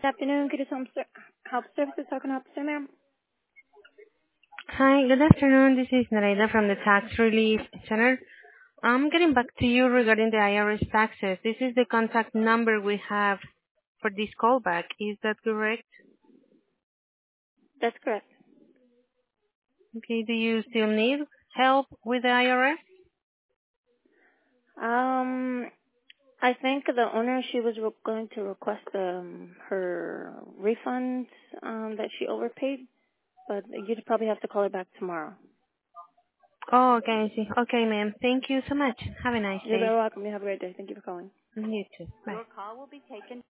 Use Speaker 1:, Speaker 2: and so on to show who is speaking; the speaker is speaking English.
Speaker 1: Good afternoon. Good Help Services. How can I help you, ma'am?
Speaker 2: Hi, good afternoon. This is Nareda from the Tax Relief Center. I'm getting back to you regarding the IRS taxes. This is the contact number we have for this callback. Is that correct?
Speaker 1: That's correct.
Speaker 2: Okay, do you still need help with the IRS?
Speaker 1: Um, I think the owner, she was going to request her refund that she overpaid, but you'd probably have to call her back tomorrow.
Speaker 2: Oh, okay, I see. Okay, ma'am. Thank you so much. Have a nice
Speaker 1: You're very
Speaker 2: day.
Speaker 1: welcome. You have a great day. Thank you for calling.
Speaker 2: You too. Bye.
Speaker 1: Your call will be taken.